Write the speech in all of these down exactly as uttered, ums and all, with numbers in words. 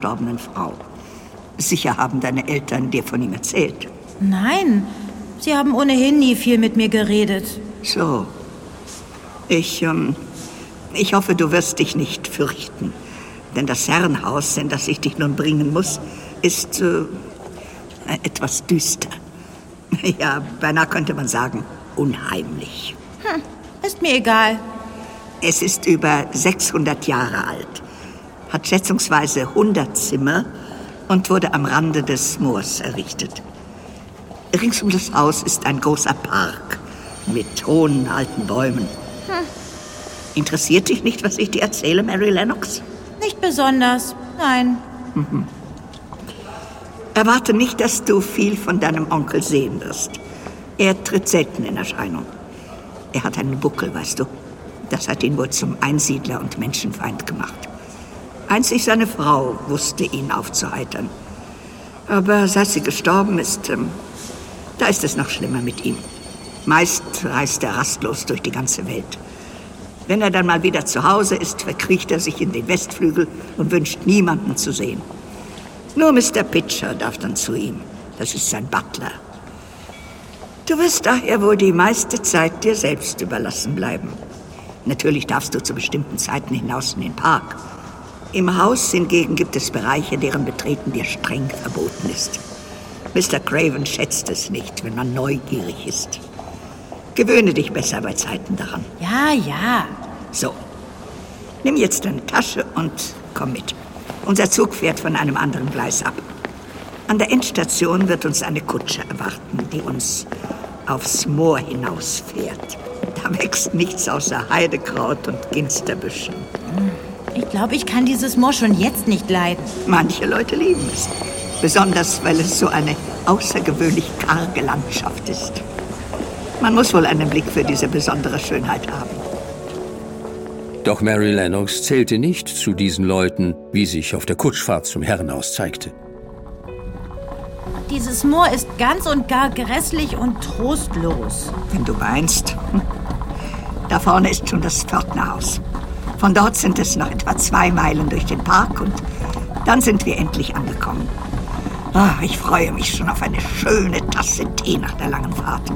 verstorbenen Frau. Sicher haben deine Eltern dir von ihm erzählt. Nein, sie haben ohnehin nie viel mit mir geredet. So. Ich, ähm, ich hoffe, du wirst dich nicht fürchten. Denn das Herrenhaus, in das ich dich nun bringen muss, ist äh, etwas düster. Ja, beinahe könnte man sagen, unheimlich. Hm, ist mir egal. Es ist über sechshundert Jahre alt, hat schätzungsweise hundert Zimmer und wurde am Rande des Moors errichtet. Rings um das Haus ist ein großer Park mit hohen alten Bäumen. Hm. Interessiert dich nicht, was ich dir erzähle, Mary Lennox? Nicht besonders, nein. Mhm. Erwarte nicht, dass du viel von deinem Onkel sehen wirst. Er tritt selten in Erscheinung. Er hat einen Buckel, weißt du. Das hat ihn wohl zum Einsiedler und Menschenfeind gemacht. Einzig seine Frau wusste, ihn aufzuheitern. Aber seit sie gestorben ist, ähm, da ist es noch schlimmer mit ihm. Meist reist er rastlos durch die ganze Welt. Wenn er dann mal wieder zu Hause ist, verkriecht er sich in den Westflügel und wünscht niemanden zu sehen. Nur Mister Pitcher darf dann zu ihm. Das ist sein Butler. Du wirst daher wohl die meiste Zeit dir selbst überlassen bleiben. Natürlich darfst du zu bestimmten Zeiten hinaus in den Park. Im Haus hingegen gibt es Bereiche, deren Betreten dir streng verboten ist. Mister Craven schätzt es nicht, wenn man neugierig ist. Gewöhne dich besser bei Zeiten daran. Ja, ja. So, nimm jetzt deine Tasche und komm mit. Unser Zug fährt von einem anderen Gleis ab. An der Endstation wird uns eine Kutsche erwarten, die uns aufs Moor hinausfährt. Da wächst nichts außer Heidekraut und Ginsterbüschen. Ich glaube, ich kann dieses Moor schon jetzt nicht leiden. Manche Leute lieben es. Besonders, weil es so eine außergewöhnlich karge Landschaft ist. Man muss wohl einen Blick für diese besondere Schönheit haben. Doch Mary Lennox zählte nicht zu diesen Leuten, wie sich auf der Kutschfahrt zum Herrenhaus zeigte. Dieses Moor ist ganz und gar grässlich und trostlos. Wenn du meinst. Da vorne ist schon das Pförtnerhaus. Von dort sind es noch etwa zwei Meilen durch den Park und dann sind wir endlich angekommen. Oh, ich freue mich schon auf eine schöne Tasse Tee nach der langen Fahrt.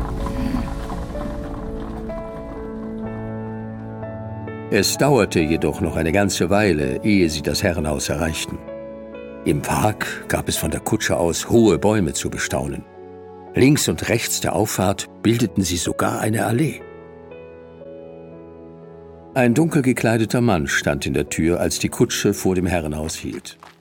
Es dauerte jedoch noch eine ganze Weile, ehe sie das Herrenhaus erreichten. Im Park gab es von der Kutsche aus hohe Bäume zu bestaunen. Links und rechts der Auffahrt bildeten sie sogar eine Allee. Ein dunkel gekleideter Mann stand in der Tür, als die Kutsche vor dem Herrenhaus hielt.